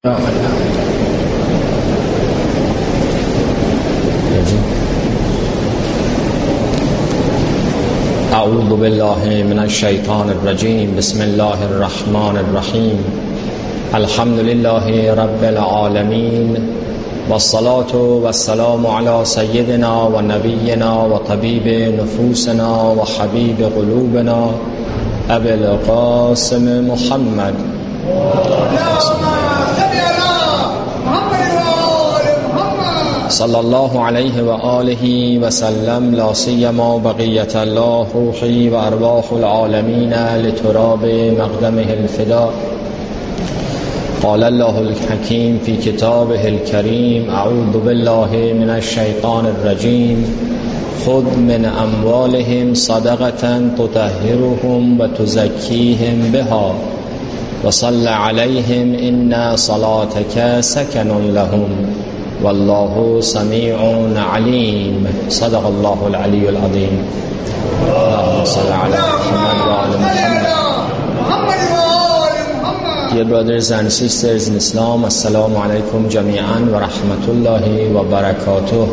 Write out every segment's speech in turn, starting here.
اعوذ بالله من الشیطان الرجیم. بسم الله الرحمن الرحیم. الحمد لله رب العالمین والصلاة والسلام على سیدنا و نبینا و طبیب نفوسنا و حبیب قلوبنا ابی القاسم محمد صلی الله علیه و آله و سلم. لا سیما بقیت الله روحی و ارواح العالمین لتراب مقدمه الفدا. قال الله الحکیم فی کتابه الکریم. اعوذ بالله من الشیطان الرجیم. خذ من اموالهم صدقة تطهرهم و تزکیهم بها و صل علیهم ان صلاتک سکن لهم والله سمیع علیم. صدق الله العلی العظیم. اللهم صل علی محمد و آل محمد. Dear brothers and sisters in Islam, assalamu alaikum jami'an wa rahmatullahi wa barakatuh.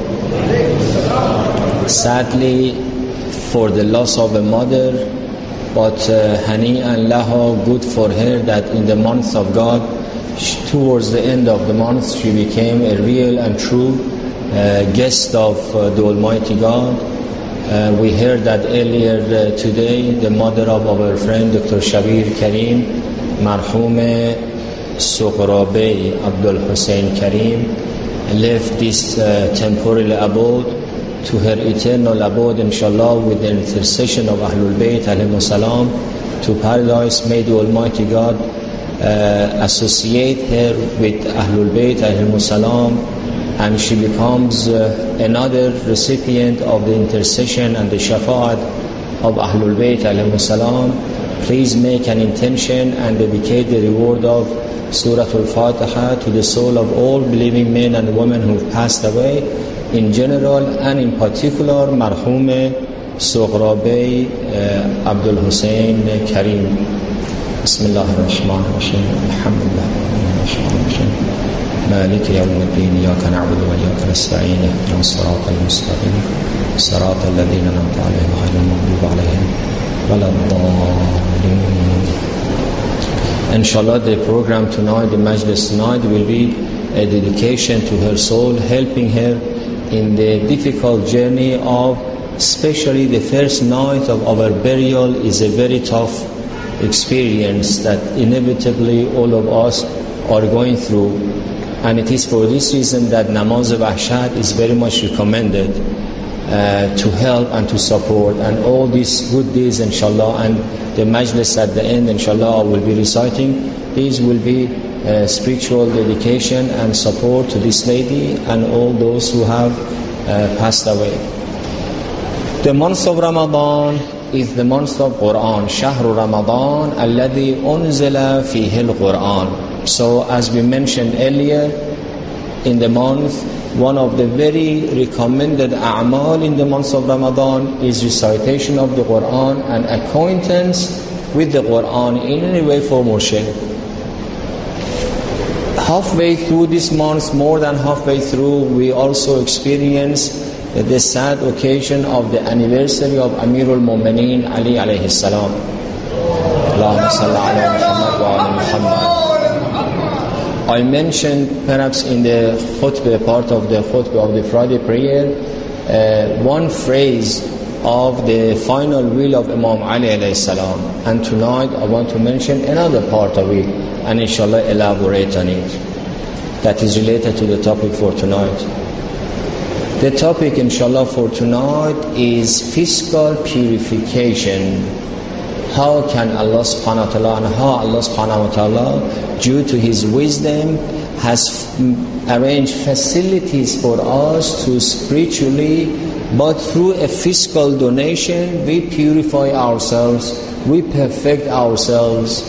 Sadly, for the loss of a mother, but hani'an laha, good for her that in the month of God, towards the end of the month, she became a real and true guest of the Almighty God. We heard that earlier today, the mother of our friend Dr. Shabir Karim, Marhoom Sughra-Bey Abdul Hussein Karim, left this temporal abode to her eternal abode, inshallah, with the intercession of Ahlul Bayt alayhimus salam to paradise. May the Almighty God associate her with Ahlul Bayt alayhimus salam, and she becomes another recipient of the intercession and the shafa'at of Ahlul Bayt alayhimus salam. Please make an intention and dedicate the reward of Surah Al-Fatiha to the soul of all believing men and women who have passed away in general, and in particular Marhoom Sughra-Bey Abdul Hussein Karim. بسم الله الرحمن الرحيم. الحمد لله الرحمن الرحيم مالك يوم الدين إياك نعبد وإياك نستعين اهدنا الصراط المستقيم صراط الذين أنعمت عليهم غير المغضوب عليهم ولا الضالين. Inshallah, the program tonight, the majlis tonight, will be a dedication to her soul, helping her in the difficult journey of, especially the first night of our burial is a very tough experience that inevitably all of us are going through, and it is for this reason that namaz wahshat is very much recommended to help and to support, and all these good deeds, inshallah, and the majlis at the end, inshallah, I will be reciting. These will be spiritual dedication and support to this lady and all those who have passed away. The month of Ramadan is the month of Quran. Shahru Ramadan alladhi unzila fihi al-Quran. So as we mentioned earlier, in the month, one of the very recommended a'mal in the month of Ramadan is recitation of the Quran and acquaintance with the Quran in any way, form or shape. Halfway through this month, more than halfway through, we also experience the sad occasion of the anniversary of Amirul Mu'mineen Ali alayhi salam. Allahumma salli ala Muhammad wa ala Muhammad. I mentioned perhaps in the khutbah, part of the khutbah of the Friday prayer, one phrase of the final will of Imam Ali alayhi salam, and tonight I want to mention another part of it and inshallah elaborate on it that is related to the topic for tonight. The topic inshallah for tonight is physical purification. How can Allah subhanahu wa ta'ala, and how Allah subhanahu wa ta'ala, due to His wisdom, has arranged facilities for us to spiritually, but through a physical donation, we purify ourselves, we perfect ourselves.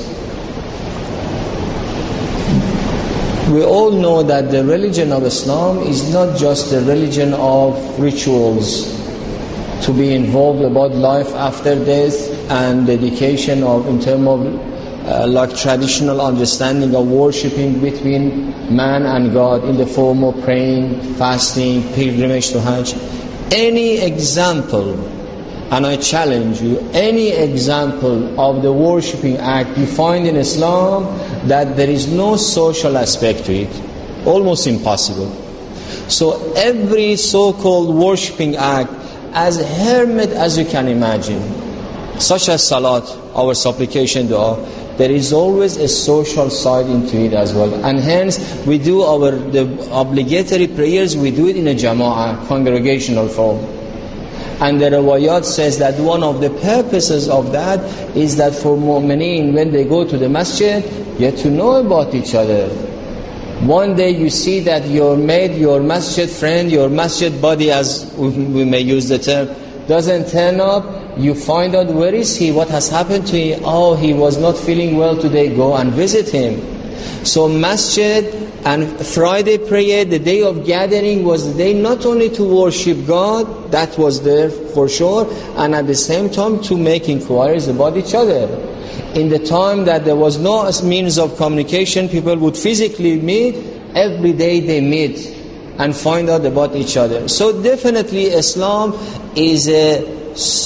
We all know that the religion of Islam is not just a religion of rituals, to be involved about life after death and dedication of in terms of like traditional understanding of worshipping between man and God in the form of praying, fasting, pilgrimage to Hajj. Any example, and I challenge you, any example of the worshipping act you find in Islam that there is no social aspect to it, almost impossible. So every so-called worshipping act, as hermit as you can imagine, such as salat, our supplication dua, there is always a social side into it as well. And hence we do the obligatory prayers, we do it in a jama'ah, congregational form. And the riwayat says that one of the purposes of that is that for mu'mineen, when they go to the masjid, get to know about each other. One day you see that your mate, your masjid friend, your masjid buddy, as we may use the term, doesn't turn up. You find out where is he, what has happened to him. Oh, he was not feeling well today, go and visit him. So masjid and Friday prayer, the day of gathering, was the day not only to worship God, that was there for sure, and at the same time to make inquiries about each other. In the time that there was no means of communication, people would physically meet, every day they meet and find out about each other. So definitely Islam is a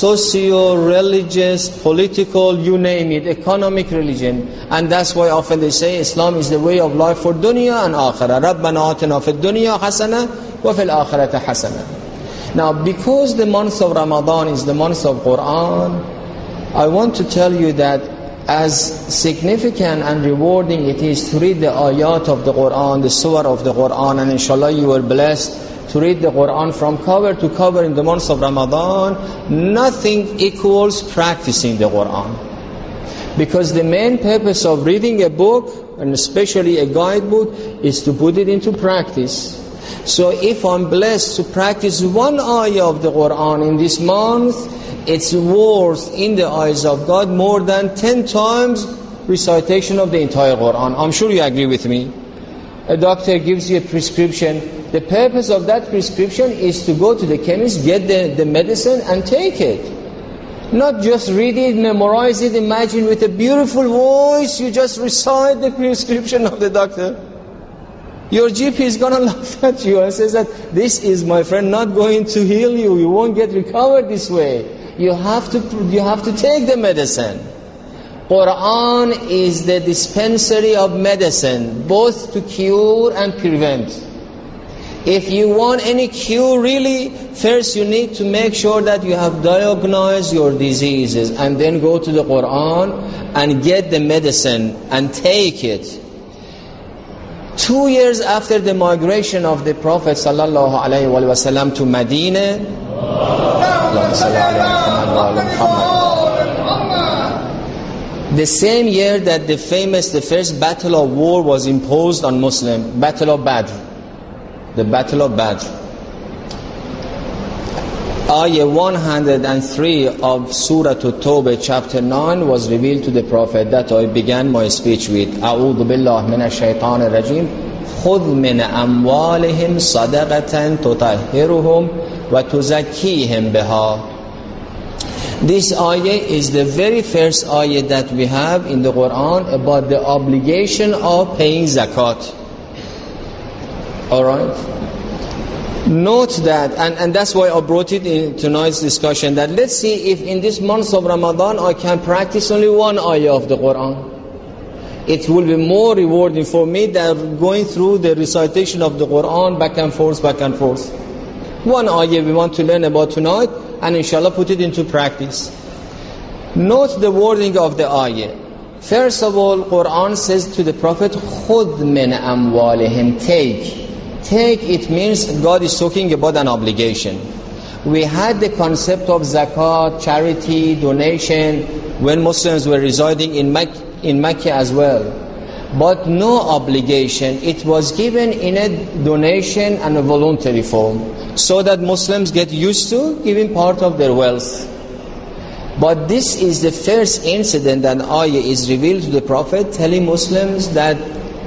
socio-religious, political, you name it, economic religion. And that's why often they say Islam is the way of life for dunya and akhirah. رَبَّنَا آتِنَا فِي الدُّنْيَا حَسَنَةً وَفِي الْآخِرَةِ حَسَنَةً. Now, because the month of Ramadan is the month of Quran, I want to tell you that as significant and rewarding it is to read the ayat of the Quran, the surah of the Quran, and inshallah you are blessed to read the Quran from cover to cover in the month of Ramadan, nothing equals practicing the Quran. Because the main purpose of reading a book, and especially a guidebook, is to put it into practice. So if I'm blessed to practice one ayah of the Quran in this month, it's worth in the eyes of God more than 10 times recitation of the entire Quran. I'm sure you agree with me. A doctor gives you a prescription. The purpose of that prescription is to go to the chemist, get the medicine and take it. Not just read it, memorize it, imagine with a beautiful voice you just recite the prescription of the doctor. Your GP is going to laugh at you and says that this is, my friend, not going to heal you. You won't get recovered this way. You have to take the medicine. Quran is the dispensary of medicine, both to cure and prevent. If you want any cure really, first you need to make sure that you have diagnosed your diseases and then go to the Quran and get the medicine and take it. 2 years after the migration of the Prophet ﷺ to Medina, the same year that the first battle of war was imposed on Muslim, Battle of Badr, the Battle of Badr. Ayah 103 of Surah At-Tawbah chapter 9 was revealed to the Prophet. That I began my speech with. أعوذ بالله من الشيطان الرجيم خذ من أموالهم صدقة تطهرهم وتزكيهم بها. This ayah is the very first ayah that we have in the Quran about the obligation of paying zakat. Alright? Note that, and that's why I brought it in tonight's discussion, that let's see if in this month of Ramadan I can practice only one ayah of the Quran. It will be more rewarding for me than going through the recitation of the Quran back and forth. One ayah we want to learn about tonight, and inshallah put it into practice. Note the wording of the ayah. First of all, Quran says to the Prophet, خُذْ مِنْ أَمْوَالِهِمْ, Take, it means God is talking about an obligation. We had the concept of zakat, charity, donation, when Muslims were residing in Mecca as well. But no obligation. It was given in a donation and a voluntary form, so that Muslims get used to giving part of their wealth. But this is the first incident that ayah is revealed to the Prophet, telling Muslims that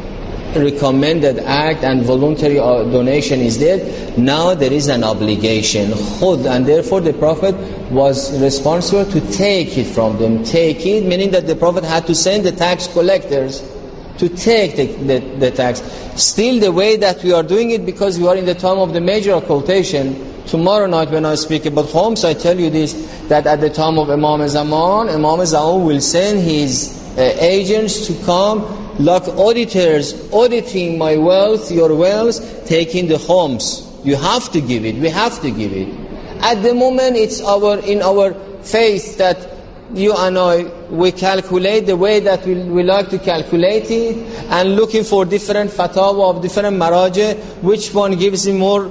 recommended act and voluntary donation is there, now there is an obligation, khud, and therefore the Prophet was responsible to take it from them. Take it, meaning that the Prophet had to send the tax collectors to take the tax. Still the way that we are doing it, because we are in the time of the major occultation. Tomorrow night when I speak about homes, I tell you this, that at the time of Imam Zaman will send his agents to come like auditors, auditing my wealth, your wealth, taking the homes. You have to give it, we have to give it. At the moment it's in our faith that you and I, we calculate the way that we like to calculate it, and looking for different fatwa of different maraja, which one gives me more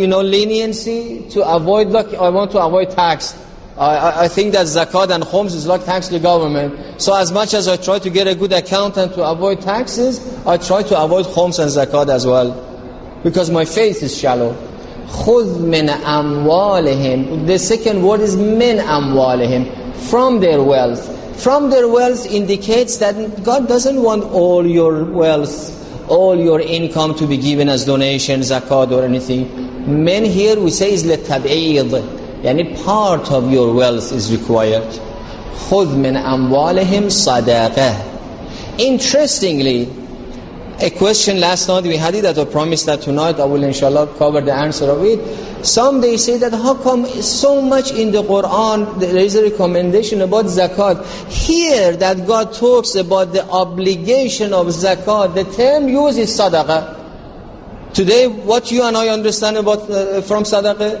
leniency to avoid, like I want to avoid tax. I think that zakat and khums is like tax to the government. So as much as I try to get a good accountant to avoid taxes, I try to avoid khums and zakat as well, because my faith is shallow. خُذْ مِنْ أَمْوَالِهِمْ. The second word is مِنْ أَمْوَالِهِمْ, from their wealth. From their wealth indicates that God doesn't want all your wealth, all your income to be given as donation, zakat or anything. Men here we say is لِلتَبْعِيض, yani part of your wealth is required. خُذْ مِنْ أَمْوَالِهِمْ صَدَقَةً. Interestingly, a question last night we had it, that I promised that tonight I will inshallah cover the answer of it. Some they say that how come so much in the Quran there is a recommendation about zakat. Here that God talks about the obligation of zakat, the term used is sadaqah. Today what you and I understand about from sadaqah?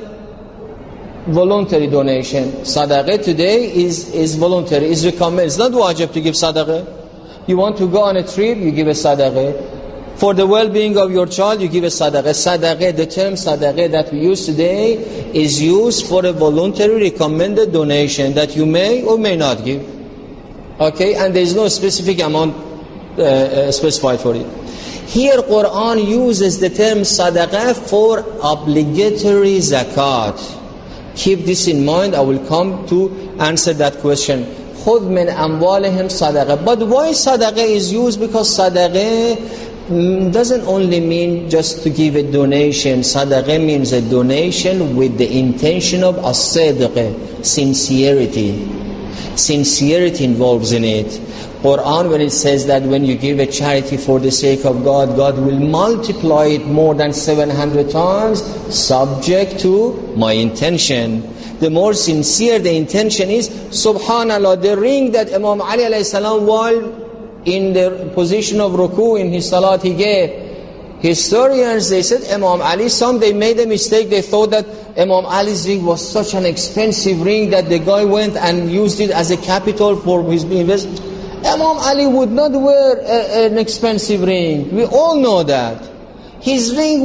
Voluntary donation. Sadaqah today is voluntary, is recommended. It's not wajib to give sadaqah. You want to go on a trip, you give a sadaqah. For the well-being of your child, you give a sadaqah. Sadaqah, the term sadaqah that we use today is used for a voluntary recommended donation that you may or may not give. Okay, and there is no specific amount specified for it. Here Quran uses the term sadaqah for obligatory zakat. Keep this in mind, I will come to answer that question. خُذْ مِنْ أَمْوَالِهِمْ صَدَقَةً. But why sadaqah is used? Because sadaqah doesn't only mean just to give a donation. Sadaqah means a donation with the intention of as-sidq, sincerity. Sincerity involves in it. Quran, when it says that when you give a charity for the sake of God, God will multiply it more than 700 times, subject to my intention. The more sincere the intention is, subhanallah, the ring that Imam Ali alayhi salam, while in the position of ruku in his salat he gave, historians, they said Imam Ali, some they made a mistake, they thought that Imam Ali's ring was such an expensive ring that the guy went and used it as a capital for his investment. Imam Ali would not wear an expensive ring. We all know that. His ring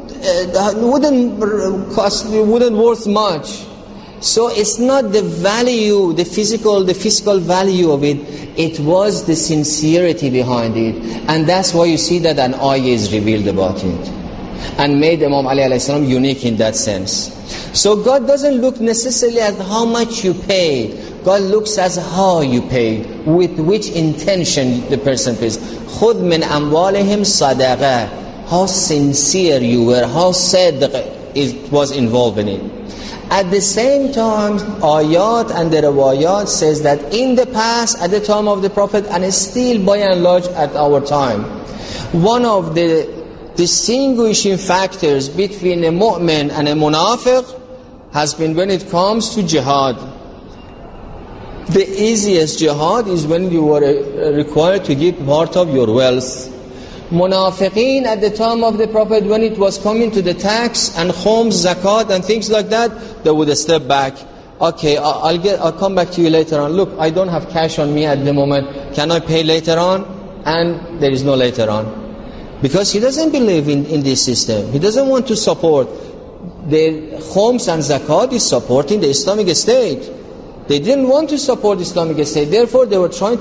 wouldn't worth much. So it's not the value, the physical value of it. It was the sincerity behind it. And that's why you see that an ayah is revealed about it. And made Imam Ali alayhi salam unique in that sense. So God doesn't look necessarily at how much you paid. God looks at how you paid, with which intention the person pays. خُذْ مِنْ أَمْوَالِهِمْ صَدَقَةً. How sincere you were, how sadq was involved in it. At the same time, ayat and the riwayat says that in the past, at the time of the Prophet, and still by and large at our time, one of the distinguishing factors between a mu'min and a munafiq has been when it comes to jihad. The easiest jihad is when you are required to give part of your wealth. Munafiqeen at the time of the Prophet, when it was coming to the tax and khums, zakat and things like that, they would step back. Okay, I'll come back to you later on. Look, I don't have cash on me at the moment. Can I pay later on? And there is no later on. Because he doesn't believe in this system. He doesn't want to support. The khums and zakat is supporting the Islamic State. They didn't want to support the Islamic State. Therefore, they were trying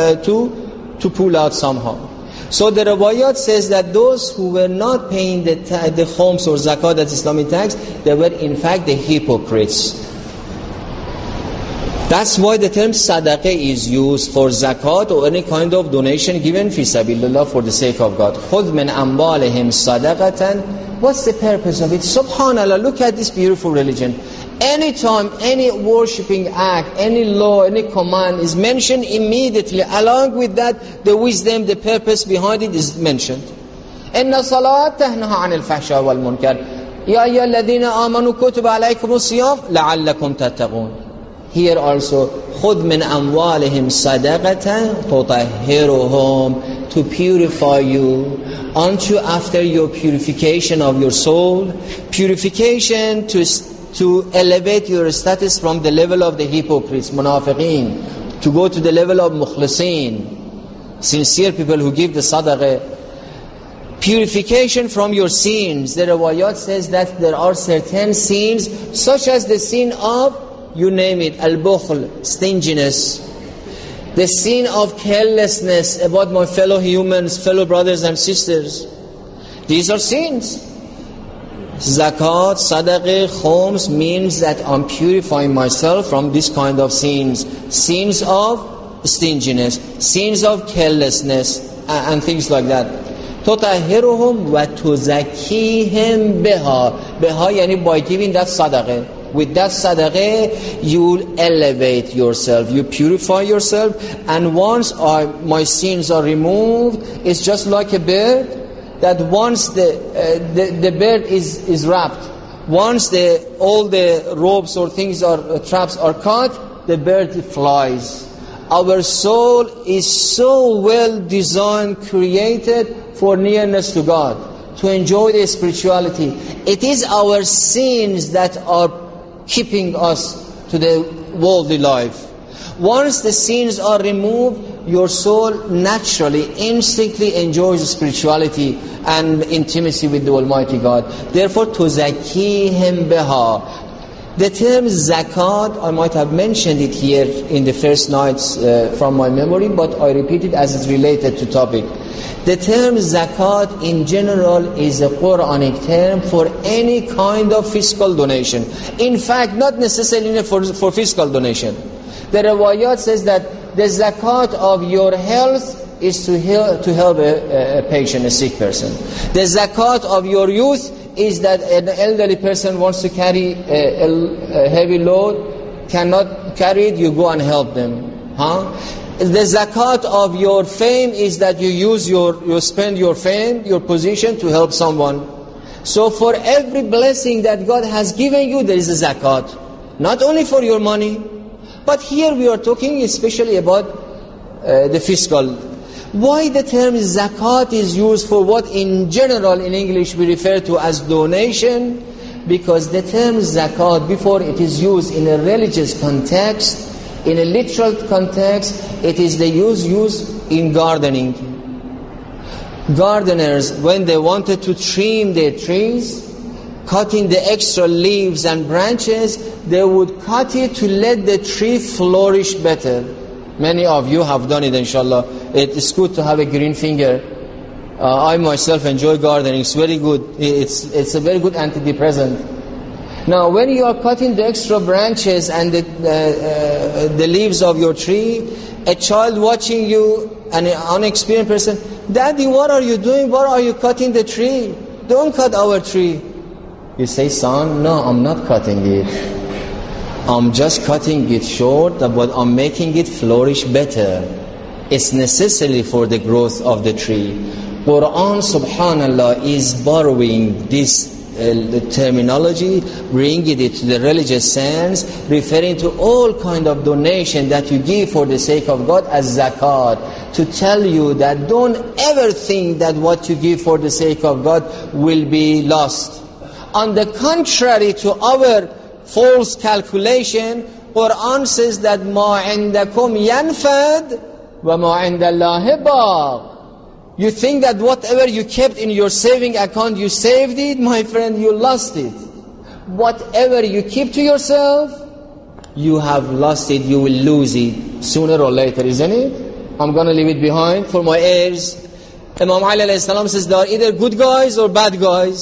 to pull out somehow. So the riwayat says that those who were not paying the khums or zakat, that's Islamic tax, they were in fact the hypocrites. That's why the term sadaqah is used for zakat or any kind of donation given fi sabilillah for the sake of God. خُذْ مِنْ أَمْوَالِهِمْ صَدَقَةً. What's the purpose of it? Subhanallah, look at this beautiful religion. Anytime any worshipping act, any law, any command is mentioned, immediately along with that, the wisdom, the purpose behind it is mentioned. إِنَّ الصَّلَاةَ تَنْهَى عَنِ الْفَحْشَاءِ وَالْمُنكَرِ يَا أَيُّهَا الَّذِينَ آمَنُوا كُتِبَ عَلَيْكُمُ الصِّيَامُ لَعَلَّكُمْ تَتَّقُونَ. Here also, خُذْ مِنْ أَمْوَالِهِمْ صَدَقَةً تُطَهِّرُهُمْ, to purify you unto after your purification of your soul, purification to elevate your status from the level of the hypocrites, munafiqeen, to go to the level of mukhlisin, sincere people who give the sadaqah. Purification from your sins. The riwayat says that there are certain sins, such as the sin of, you name it, al-bukhl, stinginess, the sin of carelessness about my fellow humans, fellow brothers and sisters. These are sins. Zakat, sadaqah, khums means that I'm purifying myself from this kind of sins. Sins of stinginess, sins of carelessness, and things like that. تُطَهِّرُهُمْ وَتُزَكِّيهِمْ بِهَا. Biha yani by giving that sadaqah. With that sadaqah, you elevate yourself, you purify yourself, and once my sins are removed, it's just like a bird, that once the bird is wrapped, once all the ropes or things or traps are cut, the bird flies. Our soul is so well designed, created for nearness to God, to enjoy the spirituality. It is our sins that are keeping us to the worldly life. Once the sins are removed, your soul naturally, instinctively enjoys spirituality and intimacy with the Almighty God. Therefore, تُزَكِّيهِمْ بِهَا. The term zakat, I might have mentioned it here in the first nights from my memory, but I repeat it as it's related to topic. The term zakat in general is a Quranic term for any kind of fiscal donation. In fact, not necessarily for fiscal donation. The riwayat says that the zakat of your health is to help a patient, a sick person. The zakat of your youth is that an elderly person wants to carry a heavy load, cannot carry it, you go and help them. The zakat of your fame is that you spend your fame, your position to help someone. So for every blessing that God has given you, there is a zakat. Not only for your money, but here we are talking especially about the fiscal. Why the term zakat is used for what in general in English we refer to as donation? Because the term zakat, before it is used in a religious context, in a literal context, it is the use in gardening. Gardeners, when they wanted to trim their trees, cutting the extra leaves and branches, they would cut it to let the tree flourish better. Many of you have done it, inshallah. It is good to have a green finger. I myself enjoy gardening. It's very good. It's a very good antidepressant. Now, when you are cutting the extra branches and the leaves of your tree, a child watching you, an unexperienced person, Daddy, what are you doing? Why are you cutting the tree? Don't cut our tree. You say, son, no, I'm not cutting it. I'm just cutting it short, but I'm making it flourish better. It's necessary for the growth of the tree. Quran, subhanallah, is borrowing this the terminology, bringing it to the religious sense, referring to all kind of donation that you give for the sake of God as zakat, to tell you that don't ever think that what you give for the sake of God will be lost. On the contrary to our false calculation, Quran says that مَا عِنْدَكُمْ يَنْفَدْ وَمَا عِنْدَ اللَّهِ بَاقٍ. You think that whatever you kept in your saving account, you saved it, my friend, you lost it. Whatever you keep to yourself, you have lost it, you will lose it sooner or later, isn't it? I'm going to leave it behind for my heirs. Imam Ali alayhi salam says there are either good guys or bad guys.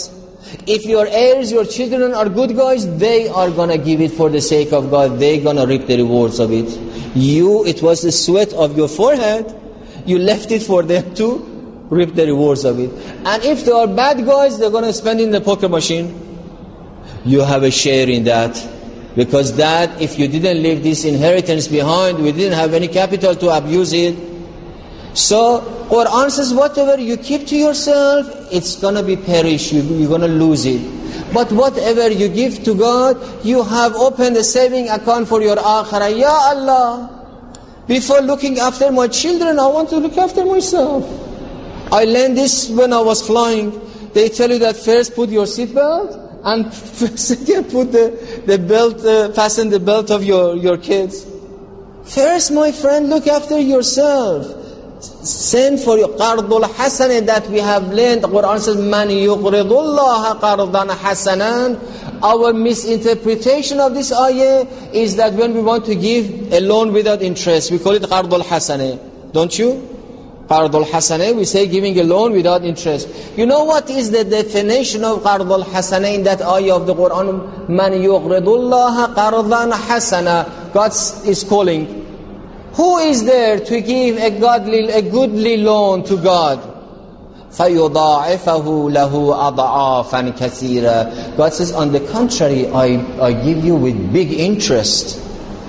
If your heirs, your children are good guys, they are going to give it for the sake of God. They're going to reap the rewards of it. You, it was the sweat of your forehead. You left it for them to reap the rewards of it. And if they are bad guys, they're going to spend in the poker machine. You have a share in that. Because that, if you didn't leave this inheritance behind, we didn't have any capital to abuse it. So, Quran says, whatever you keep to yourself, it's going to be perished. You're going to lose it. But whatever you give to God, you have opened a saving account for your akhirah. Ya Allah, before looking after my children, I want to look after myself. I learned this when I was flying. They tell you that first put your seatbelt, and second put the belt, fasten the belt of your kids. First, my friend, look after yourself. Send for your qardul hasan that we have learned. The Quran says, man yuqridullaha qardan hasanan. Our misinterpretation of this ayah is that when we want to give a loan without interest, we call it qardul hasanah. Don't you? Qardul hasanah, we say giving a loan without interest. You know what is the definition of qardul hasanah in that ayah of the Quran? Man yuqridullaha qardan hasana. God is calling. Who is there to give a goodly loan to God? فَيُضَاعِفَهُ لَهُ أَضْعَافًا كَثِيرًا. God says, on the contrary, I give you with big interest.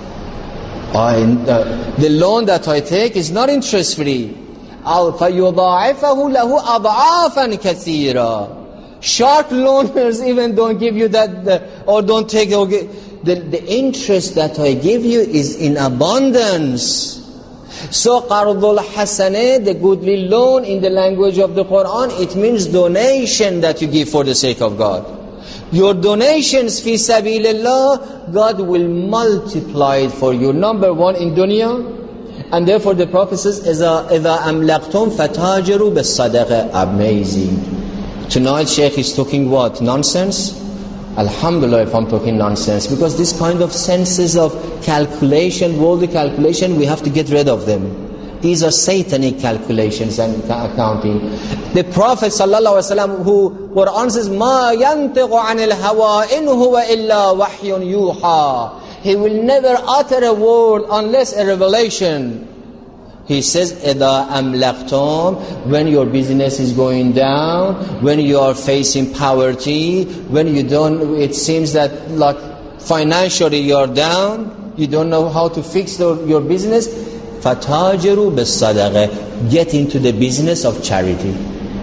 The loan that I take is not interest free. فَيُضَاعِفَهُ لَهُ أَضْعَافًا كَثِيرًا. Short loaners even don't give you that, or don't take the interest that I give you is in abundance. So qardul hasanah, the goodly loan in the language of the Quran, it means donation that you give for the sake of God. Your donations fi sabilillah, God will multiply it for you. Number one, in dunya. And therefore the Prophet says, إِذَا أَمْلَقْتُمْ فَتَاجِرُوا بِالصَّدَقَةِ. Amazing. Tonight Sheikh is talking what? Nonsense? Alhamdulillah if I'm talking nonsense. Because this kind of senses of calculation, worldly calculation, we have to get rid of them. These are satanic calculations and accounting. The Prophet ﷺ, who Quran says, مَا يَنْتِقُ عَنِ الْهَوَىٰ إِنْ هُوَ إِلَّا وَحْيٌ يُوحَىٰ. He will never utter a word unless a revelation. He says, إِذَا أَمْلَقْتُمْ, when your business is going down, when you are facing poverty, when you don't, it seems that like financially you're down, you don't know how to fix your business, فَتَاجِرُوا بِالصَّدَقَةِ. Get into the business of charity.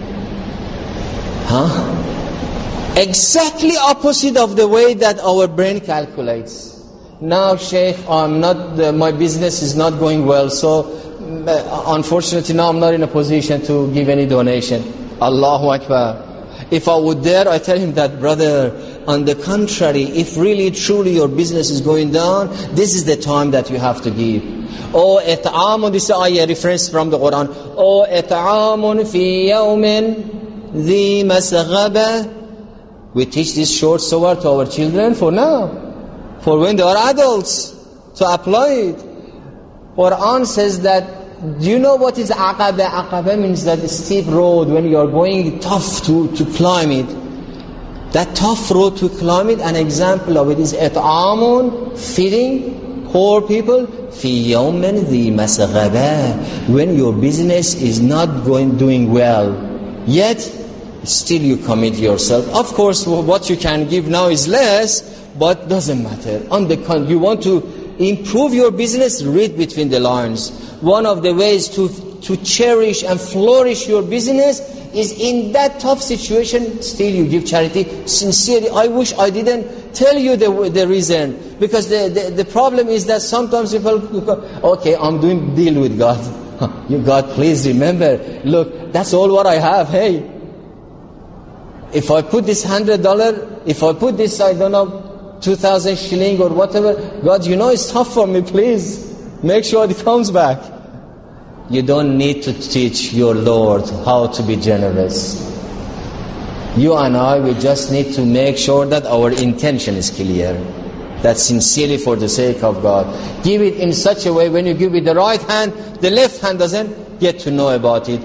Exactly opposite of the way that our brain calculates. Now, Sheikh, my business is not going well, so unfortunately now I'm not in a position to give any donation. Allahu Akbar. If I would dare, I tell him that, brother, on the contrary, if really truly your business is going down, this is the time that you have to give. Oh, it'amun, this is a reference from the Quran. Oh, it'amun fi yawmin dhi masghaba. We teach this short surah to our children for now. For when they are adults, to apply it. Quran says that, do you know what is aqaba? Aqaba means that steep road, when you are going tough to climb it. That tough road to climb it, an example of it is it'amun, feeding poor people, fi yawmin dhi masghaba. When your business is not doing well, yet still you commit yourself. Of course, what you can give now is less, but doesn't matter. You want to improve your business, read between the lines. One of the ways to cherish and flourish your business is in that tough situation, still you give charity. Sincerely, I wish I didn't tell you the reason. Because the problem is that sometimes people go, okay, I'm doing deal with God. You God, please remember, look, that's all what I have. Hey, if I put this $100, if I put this, I don't know, 2,000 shilling or whatever, God, you know it's tough for me, please make sure it comes back. You don't need to teach your Lord how to be generous. You and I, we just need to make sure that our intention is clear, that sincerely for the sake of God. Give it in such a way, when you give with the right hand, the left hand doesn't get to know about it.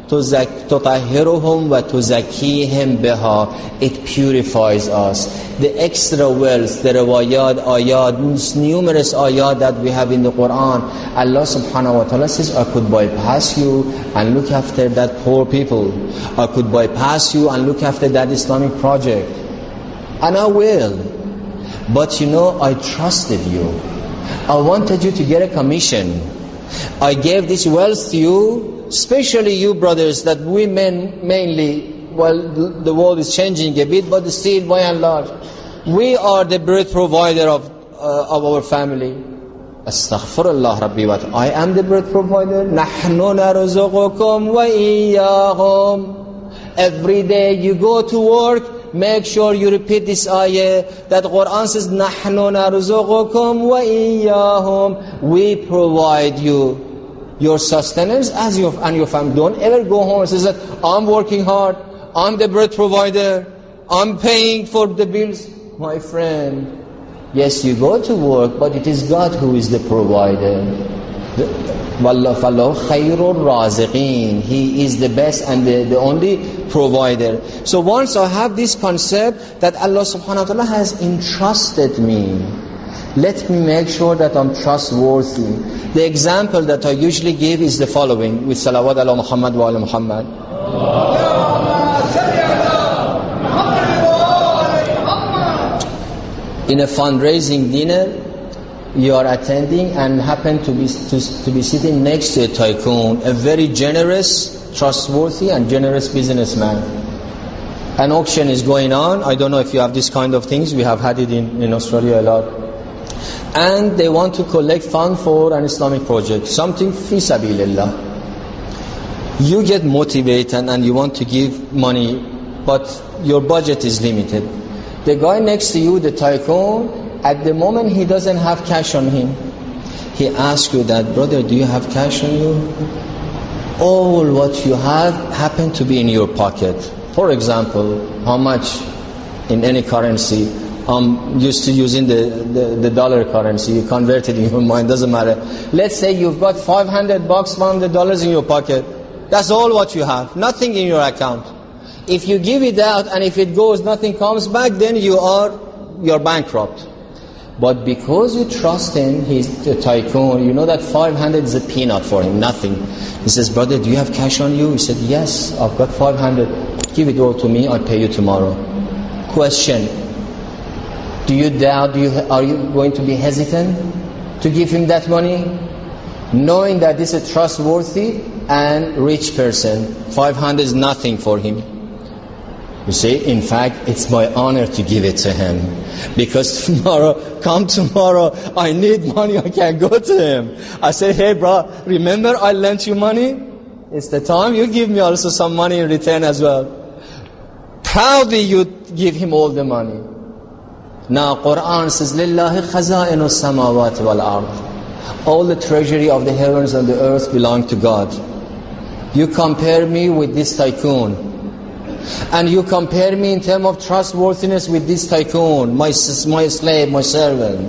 تطهرهم و تزکیهم بها. It purifies us. The extra wealth, the riwayat, ayat, numerous ayat that we have in the Quran, Allah subhanahu wa ta'ala says, I could bypass you and look after that poor people. I could bypass you and look after that Islamic project. And I will. But you know, I trusted you. I wanted you to get a commission. I gave this wealth to you, especially you brothers, that women mainly, well, the world is changing a bit, but still by and large, we are the bread provider of our family. Astaghfirullah Rabbi wa ta'ala. I am the bread provider. Nahnu narzuqukum wa iyyahum. Every day you go to work, make sure you repeat this ayah that Quran says, Nahnu narzuqukum wa iyyahum. We provide you your sustenance as you and your family. Don't ever go home and say that I'm working hard, I'm the bread provider, I'm paying for the bills. My friend, yes, you go to work, but it is God who is the provider. Wallahu khairur raziqeen. He is the best and the only provider. So once I have this concept that Allah subhanahu wa ta'ala has entrusted me, let me make sure that I'm trustworthy. The example that I usually give is the following, with salawat ala Muhammad wa ala Muhammad. In a fundraising dinner, you are attending and happen to be sitting next to a tycoon, a very generous, trustworthy and generous businessman. An auction is going on. I don't know if you have this kind of things. We have had it in Australia a lot. And they want to collect funds for an Islamic project, something fi sabilillah. You get motivated and you want to give money, but your budget is limited. The guy next to you, the tycoon, at the moment he doesn't have cash on him. He asks you that, brother, do you have cash on you? All what you have happen to be in your pocket. For example, how much in any currency? I'm used to using the dollar currency. You convert it in your mind, doesn't matter. Let's say you've got $500, $100 in your pocket. That's all what you have, nothing in your account. If you give it out and if it goes, nothing comes back, then you're bankrupt. But because you trust him, he's a tycoon, you know that 500 is a peanut for him, nothing. He says, brother, do you have cash on you? He said, yes, I've got 500. Give it all to me, I'll pay you tomorrow. Question, do you doubt, are you going to be hesitant to give him that money? Knowing that this is a trustworthy and rich person, 500 is nothing for him. You see, in fact, it's my honor to give it to him. Because tomorrow, I need money, I can't go to him. I say, hey bro, remember I lent you money? It's the time you give me also some money in return as well. Proudly you give him all the money. Now Quran says, Lillahi khaza'inu samawati wal ard. All the treasury of the heavens and the earth belong to God. You compare me with this tycoon. And you compare me in terms of trustworthiness with this tycoon, my slave, my servant.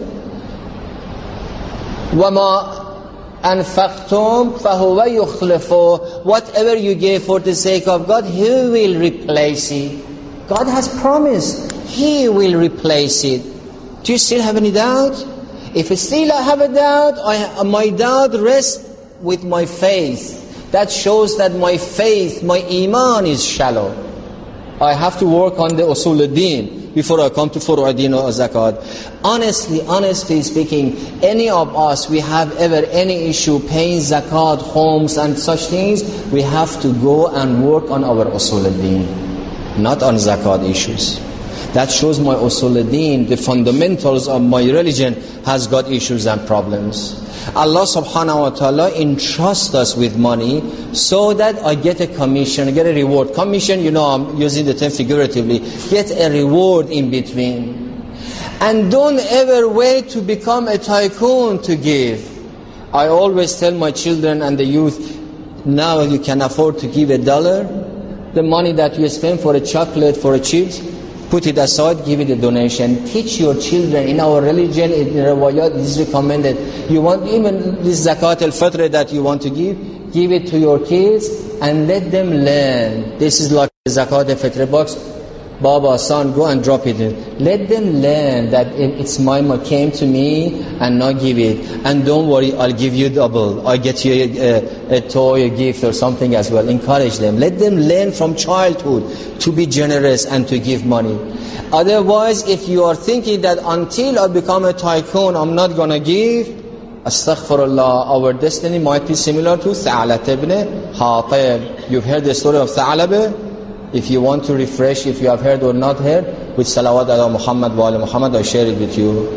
وَمَا أَنفَقْتُمْ فَهُوَ يُخْلِفُ. Whatever you gave for the sake of God, He will replace it. God has promised He will replace it. Do you still have any doubt? If still I have a doubt, my doubt rests with my faith. That shows that my faith, my iman is shallow. I have to work on the usul al-din before I come to furu'ad-din or zakat. Honestly speaking, any of us, we have ever any issue paying zakat, homes and such things, we have to go and work on our usul al-din, not on zakat issues. That shows my usul al-din, the fundamentals of my religion has got issues and problems. Allah subhanahu wa ta'ala entrusts us with money so that I get a commission, I get a reward. Commission, you know, I'm using the term figuratively. Get a reward in between. And don't ever wait to become a tycoon to give. I always tell my children and the youth, now you can afford to give $1. The money that you spend for a chocolate, for a chips, put it aside, give it a donation. Teach your children. In our religion, in riwayat, it is recommended. You want even this zakat al-fitr that you want to give give it to your kids, and let them learn. This is like the zakat fitr box. Baba, son, go and drop it in. Let them learn that it's my came to me, and not give it. And don't worry, I'll give you double. I'll get you a toy, a gift or something as well. Encourage them. Let them learn from childhood to be generous and to give money. Otherwise, if you are thinking that until I become a tycoon, I'm not going to give, astaghfirullah, our destiny might be similar to Tha'lab ibn Hatib. You've heard the story of Tha'lab? If you want to refresh, if you have heard or not heard, with salawat ala Muhammad wa ala Muhammad, I share it with you.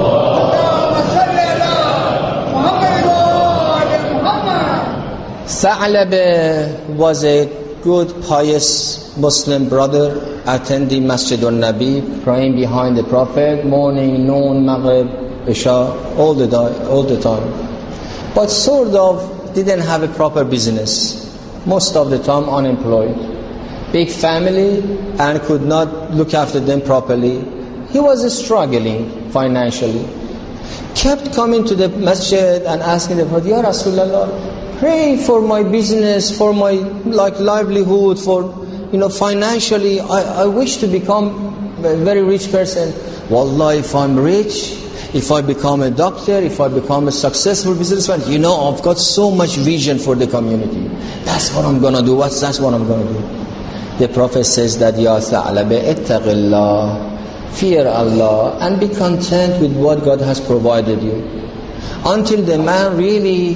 Tha'lab was a good, pious Muslim brother, attending Masjid al-Nabi, praying behind the Prophet, morning, noon, Maghrib, Isha, all the time. But sort of didn't have a proper business. Most of the time unemployed. Big family, and could not look after them properly. He was struggling financially. Kept coming to the masjid and asking the Prophet, Ya Rasulullah, pray for my business, for my livelihood, for financially. I wish to become a very rich person. Wallah, if I'm rich, if I become a doctor, if I become a successful businessman, I've got so much vision for the community. That's what I'm going to do. That's what I'm going to do. The Prophet says that, Ya Tha'lab, ittaqillah, fear Allah, and be content with what God has provided you. Until the man really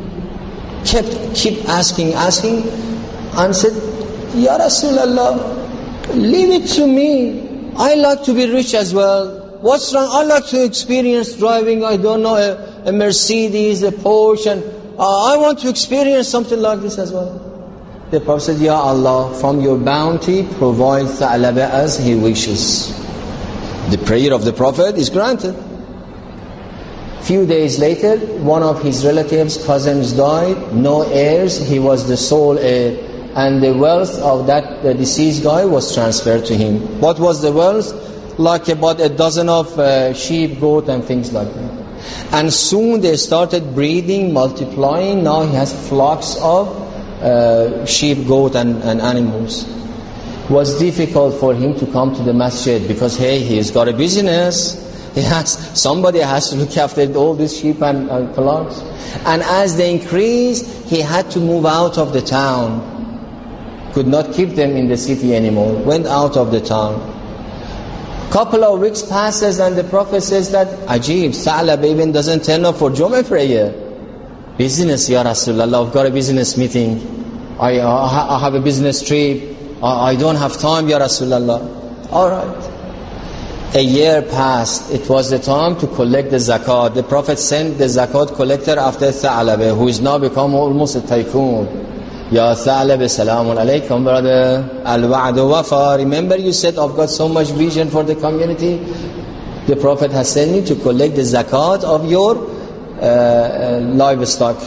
keep asking, and said, Ya Rasulullah, leave it to me. I like to be rich as well. What's wrong? I like to experience driving, I don't know, a Mercedes, a Porsche, and I want to experience something like this as well. The Prophet said, Ya Allah, from your bounty, provide Tha'lab as he wishes. The prayer of the Prophet is granted. Few days later, one of his relatives, cousins died, no heirs, he was the sole heir, and the wealth of that deceased guy was transferred to him. What was the wealth? Like about a dozen of sheep, goat, and things like that. And soon they started breeding, multiplying. Now he has flocks of sheep, goat, and animals. It was difficult for him to come to the masjid because he's got a business. Somebody has to look after all these sheep and flocks. And as they increased, he had to move out of the town. Could not keep them in the city anymore. Went out of the town. Couple of weeks passes, and the Prophet says that, Ajib, Tha'lab even doesn't turn up for Jummah prayer. Business, Ya Rasulullah, I've got a business meeting. I have a business trip. I don't have time, Ya Rasulullah. Alright. A year passed. It was the time to collect the zakat. The Prophet sent the zakat collector after Tha'lab, who is now become almost a tycoon. Ya Tha'lab, salamun alaykum, brother. Al-wa'du wafa. Remember you said, I've got so much vision for the community. The Prophet has sent me to collect the zakat of your livestock.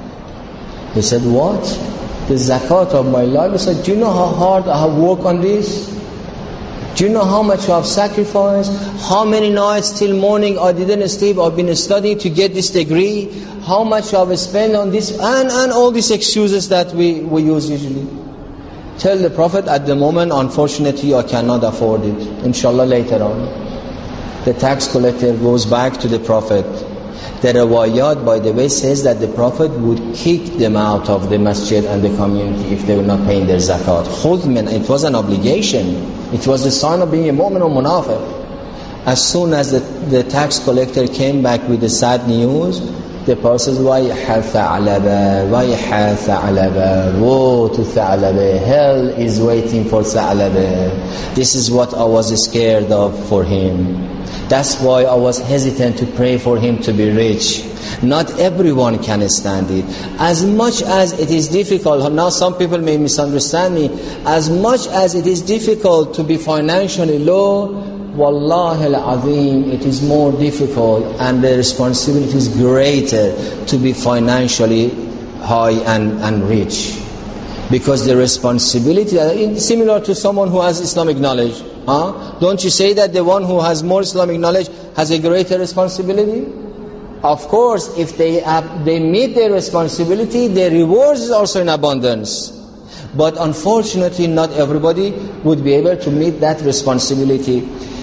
He said, what? The zakat of my livestock? Do you know how hard I have worked on this? Do you know how much I have sacrificed? How many nights till morning I didn't sleep? I've been studying to get this degree. How much I have spent on this? And all these excuses that we use usually. Tell the Prophet, at the moment, unfortunately, I cannot afford it. Inshallah, later on. The tax collector goes back to the Prophet. The riwayat, by the way, says that the Prophet would kick them out of the masjid and the community if they were not paying their zakat. It was an obligation. It was the sign of being a mu'min or munafiq. As soon as the tax collector came back with the sad news, the Prophet says, وَيْحَ ثَعْلَبَ وَيْحَ ثَعْلَبَ Woe to Tha'lab. Hell is waiting for Tha'lab. This is what I was scared of for him. That's why I was hesitant to pray for him to be rich. Not everyone can stand it. As much as it is difficult, now some people may misunderstand me, as much as it is difficult to be financially low, Wallahi al-Azim, it is more difficult and the responsibility is greater to be financially high and rich. Because the responsibility is similar to someone who has Islamic knowledge. Don't you say that the one who has more Islamic knowledge has a greater responsibility? Of course, if they meet their responsibility, their rewards is also in abundance. But unfortunately, not everybody would be able to meet that responsibility.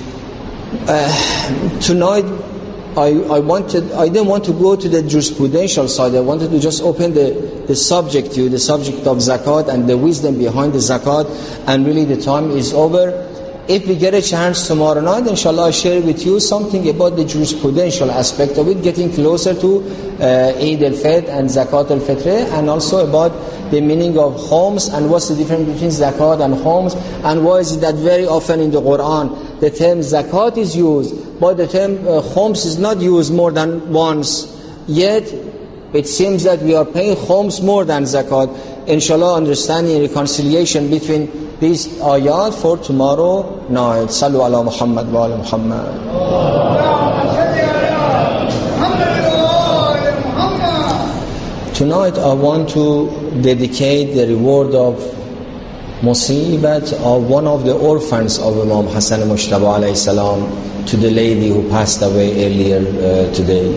Tonight, I didn't want to go to the jurisprudential side. I wanted to just open the subject to you, the subject of zakat and the wisdom behind the zakat. And really, the time is over. If we get a chance tomorrow night, inshallah, I'll share with you something about the jurisprudential aspect of it, getting closer to Eid al-Fitr and Zakat al-Fitr, and also about the meaning of khums and what's the difference between zakat and khums, and why is it that very often in the Quran the term zakat is used, but the term khums is not used more than once. Yet it seems that we are paying khums more than zakat. Inshallah, understanding reconciliation between these ayat for tomorrow night. Sallu ala Muhammad wa ala Muhammad. Tonight I want to dedicate the reward of musibat of one of the orphans of Imam Hassan Mujtaba alayhi salam to the lady who passed away earlier today.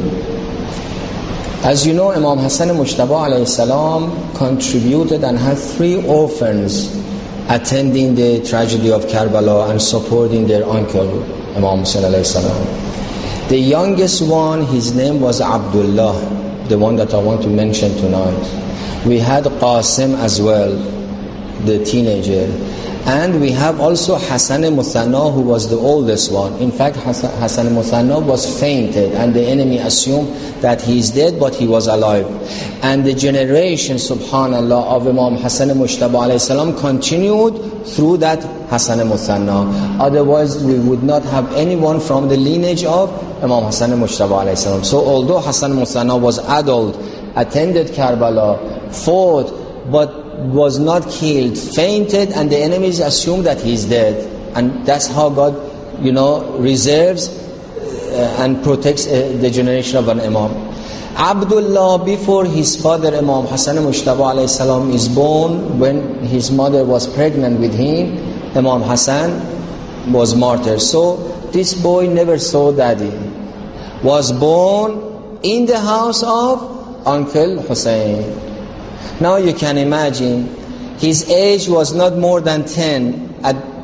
As you know, Imam Hassan Mujtaba alayhi salam contributed and had 3 orphans attending the tragedy of Karbala and supporting their uncle, Imam Hussain alayhi salam. The youngest one, his name was Abdullah, the one that I want to mention tonight. We had Qasim as well, the teenager. And we have also Hassan Muthanna, who was the oldest one. In fact, Hassan Muthanna was fainted, and the enemy assumed that he is dead, but he was alive. And the generation, subhanallah, of Imam Hassan Mujtaba alayhi salam continued through that Hassan Muthanna. Otherwise, we would not have anyone from the lineage of Imam Hassan Mujtaba alayhi salam. So although Hassan Muthanna was adult, attended Karbala, fought, but was not killed, fainted, and the enemies assumed that he is dead. And that's how God, reserves and protects the generation of an Imam. Abdullah, before his father Imam Hassan Mujtaba alayhi salam is born, when his mother was pregnant with him, Imam Hassan was martyred. So this boy never saw daddy. Was born in the house of Uncle Hussein. Now you can imagine, his age was not more than 10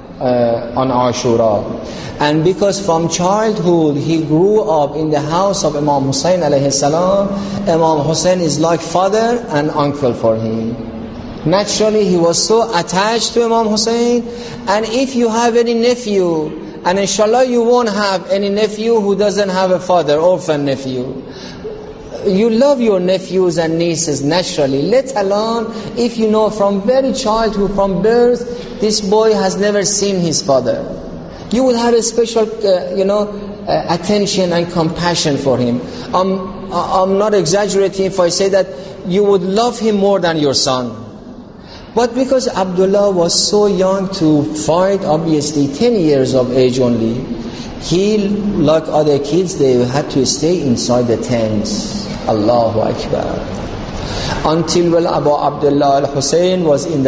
on Ashura. And because from childhood he grew up in the house of Imam Hussein alayhi salam, Imam Hussein is like father and uncle for him. Naturally, he was so attached to Imam Hussein. And if you have any nephew, and inshallah you won't have any nephew who doesn't have a father, orphan nephew, you love your nephews and nieces naturally, let alone if you know from very childhood, from birth, this boy has never seen his father. You will have a special, attention and compassion for him. I'm not exaggerating if I say that you would love him more than your son. But because Abdullah was so young to fight, obviously 10 years of age only, he, like other kids, they had to stay inside the tents. Allahu Akbar. Until when Abu Abdullah al-Hussein was in the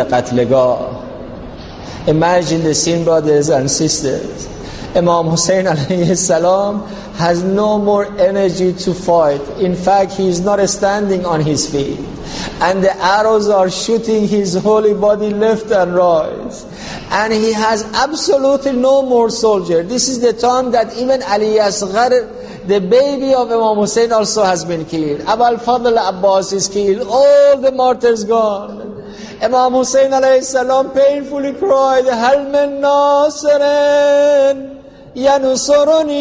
Qatlegah. Imagine the sin, brothers and sisters. Imam Hussein alayhi salam has no more energy to fight. In fact, he is not standing on his feet. And the arrows are shooting his holy body left and right. And he has absolutely no more soldier. This is the time that even Ali Asghar, the baby of Imam Hussein, also has been killed. Abu al-Fadl Abbas is killed. All the martyrs gone. Imam Hussein alayhi salam painfully cried, Hal min nasirin yanusuruni,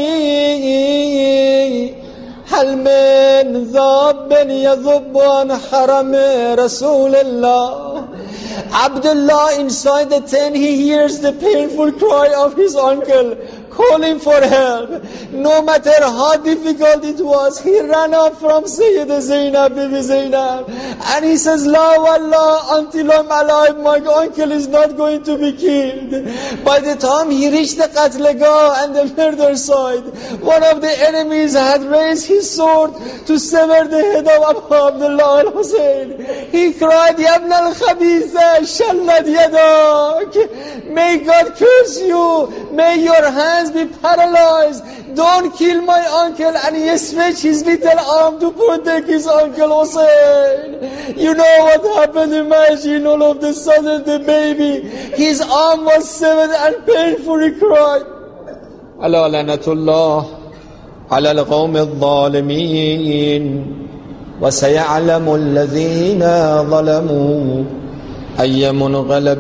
Hal min dhabbin yadhubbu an haram Rasulullah. Abdullah inside the tent, he hears the painful cry of his uncle, calling for help. No matter how difficult it was, he ran up from Sayyida Zainab, Bibi Zainab, and he says, La wallah, until I'm alive, my uncle is not going to be killed. By the time he reached the Qatlegah and the murder site, one of the enemies had raised his sword to sever the head of Abu Abdullah al-Hussein. He cried, Yabn al-Khabitha, Shallat yadak. May God curse you. May your hands hands be paralyzed. Don't kill my uncle. And he stretched his little arm to protect his uncle Hussein. You know what happened? Imagine all of a sudden the baby, his arm was severed and painfully cried. Ala lanatullah ala al-qawmi al-zalimin. وسيعلم الذين ظلموا أي منقلب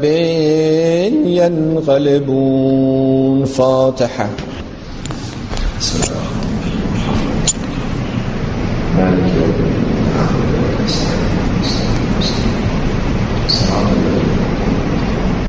ينقلبون. فاتحة. بسم الله.